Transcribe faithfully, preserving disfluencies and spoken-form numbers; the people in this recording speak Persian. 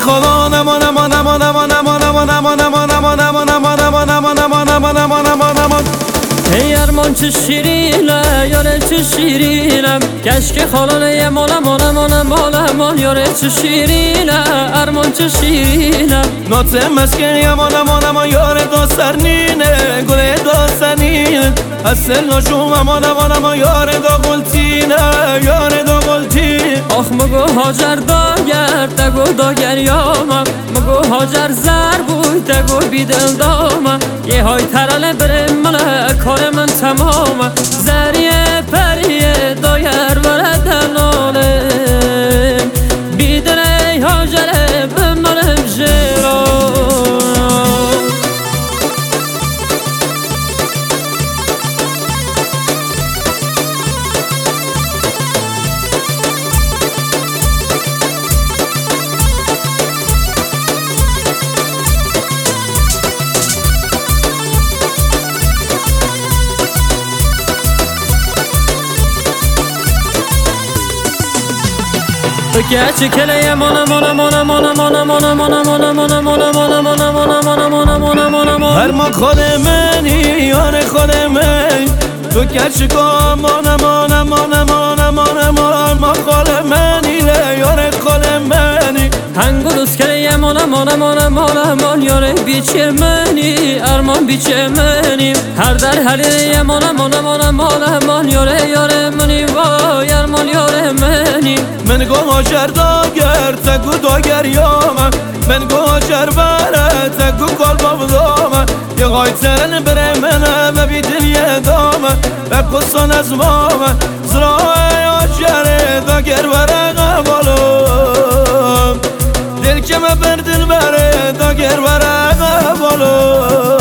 خدا نمان نمان نمان نمان نمان نمان نمان نمان نمان نمان نمان نمان نمان نمان نمان نمان نمان. ای ارمان چه شیرینم یاره چه شیرینم کشک خالانه یه مانم مانم مانم مانم یاره چه شیرینم ارمان چه شیرینم نوته مسکن یه مانم مانم یاره داسترنینه گله داسترنینه اصل نشوم مانم مانم یاره دا قلتینه یاره دا قلتینه آخ مگو هاجر داگر دگو داگر یامم مگو هاجر زر بوی دگو بیدل دامم یه های ترانه برم مله کار من تمامه زریه پریه دایر وردن آلم بیدره هاجره بمالم جلو گچ کله مانا مانا مانا مانا مانا مانا مانا مانا مانا مانا مانا مانا مانا مانا مانا مانا مانا مانا هر ما خود منی یار خود من تو گچ کن مانا مانا مانا مانا مانا مانا ما خود منی یار خود منی هنگولوس کله مانا مانا مانا مانا مانا یاره بیچه منی ارمان بیچه منی هر در حلی مانا مانا مانا مانا مانا یاره یاره منی وای ارمان یاره منی من گو هاجر داگر تگو داگر یامم من گو هاجر بره تگو قلبم دامم یه غایترن بره منه و بیدل یه دامه و قصان از مامه زرای هاجر داگر بره قبالم دل که من بر دل بره داگر بره قبالم